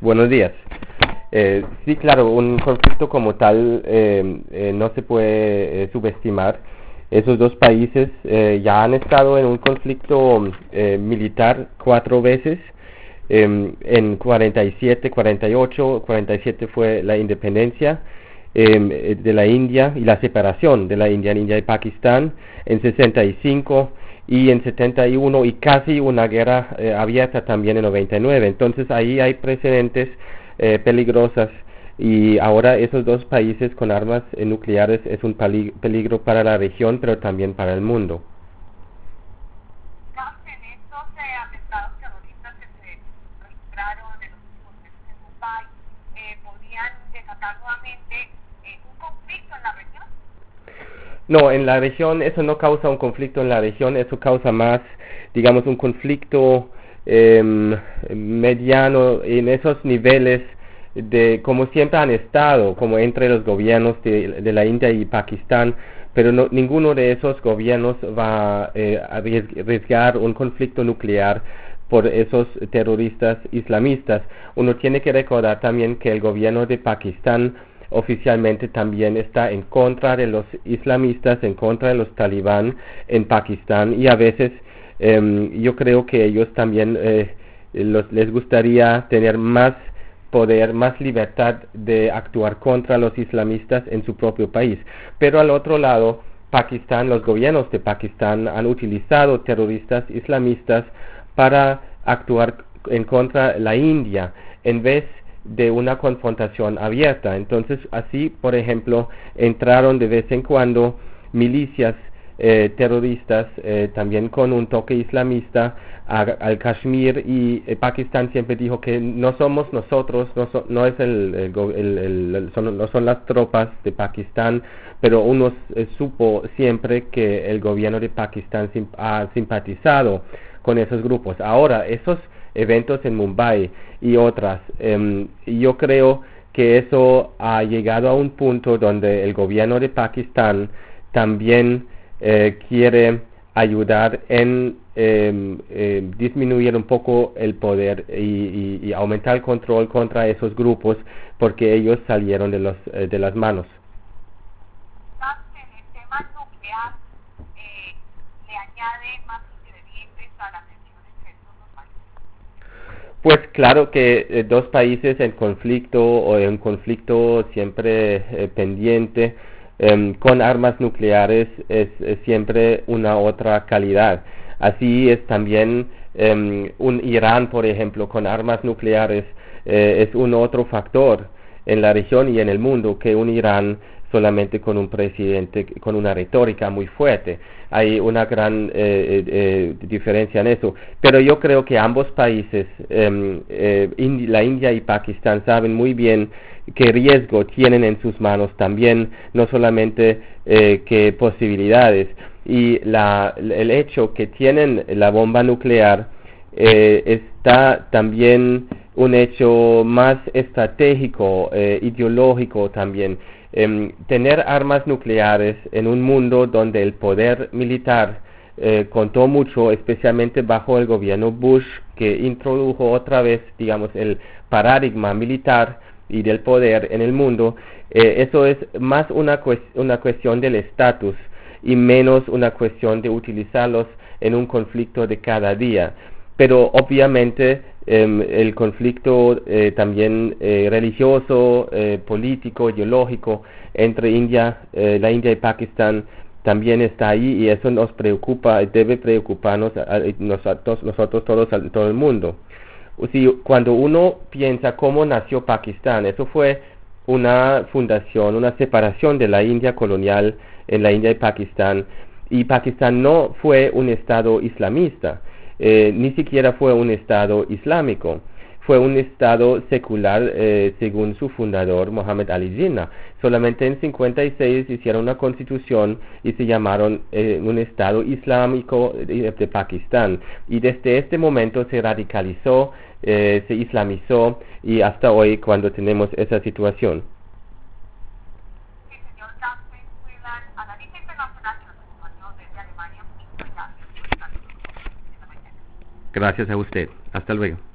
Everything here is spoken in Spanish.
Buenos días. Sí, claro, un conflicto como tal no se puede subestimar. Esos dos países ya han estado en un conflicto militar 4 veces. En 47, 48, 47 fue la independencia de la India y la separación de la India y Pakistán. En 65 y en 71 y casi una guerra abierta también en 99. Entonces ahí hay precedentes peligrosas y ahora esos dos países con armas nucleares es un peligro para la región pero también para el mundo. En estos atentados terroristas que se registraron en los últimos meses en Mumbai, ¿podrían desatar nuevamente un conflicto en la región? No, en la región eso no causa un conflicto en la región, eso causa más, digamos, un conflicto mediano en esos niveles de como siempre han estado, como entre los gobiernos de la India y Pakistán, pero ninguno de esos gobiernos va a arriesgar un conflicto nuclear por esos terroristas islamistas. Uno tiene que recordar también que el gobierno de Pakistán oficialmente también está en contra de los islamistas, en contra de los talibán en Pakistán y a veces yo creo que ellos también les gustaría tener más poder, más libertad de actuar contra los islamistas en su propio país. Pero al otro lado, Pakistán, los gobiernos de Pakistán han utilizado terroristas islamistas para actuar en contra de la India en vez de una confrontación abierta. Entonces, así, por ejemplo, entraron de vez en cuando milicias terroristas, también con un toque islamista, al Kashmir y Pakistán siempre dijo que no somos nosotros, no es no son las tropas de Pakistán, pero uno supo siempre que el gobierno de Pakistán ha simpatizado con esos grupos. Ahora, esos eventos en Mumbai y otras, yo creo que eso ha llegado a un punto donde el gobierno de Pakistán también quiere ayudar en disminuir un poco el poder y aumentar el control contra esos grupos porque ellos salieron de las manos. En el tema nuclear, ¿le añade más ingredientes a la tensión entre estos dos países? Pues claro que dos países en conflicto o en conflicto siempre pendiente con armas nucleares es siempre una otra calidad. Así es también un Irán, por ejemplo, con armas nucleares es un otro factor en la región y en el mundo que un Irán solamente con un presidente con una retórica muy fuerte. Hay una gran diferencia en eso. Pero yo creo que ambos países, la India y Pakistán, saben muy bien qué riesgo tienen en sus manos también, no solamente qué posibilidades. Y el hecho que tienen la bomba nuclear está también un hecho más estratégico, ideológico también. Tener armas nucleares en un mundo donde el poder militar contó mucho, especialmente bajo el gobierno Bush, que introdujo otra vez, digamos, el paradigma militar y del poder en el mundo, eso es más una cuestión del estatus y menos una cuestión de utilizarlos en un conflicto de cada día. Pero obviamente el conflicto también religioso, político, ideológico entre la India y Pakistán también está ahí y eso nos preocupa, debe preocuparnos nosotros todos, todo el mundo. Cuando uno piensa cómo nació Pakistán, eso fue una fundación, una separación de la India colonial en la India y Pakistán no fue un estado islamista. Ni siquiera fue un estado islámico, fue un estado secular según su fundador Mohammed Ali Jinnah. Solamente en 56 hicieron una constitución y se llamaron un estado islámico de Pakistán y desde este momento se radicalizó, se islamizó y hasta hoy cuando tenemos esa situación. Sí, señor Carsten Wieland, analista internacional y nos acompañó desde Alemania. Muchísimas gracias por estar con nosotros en esta mañana. Gracias a usted. Hasta luego.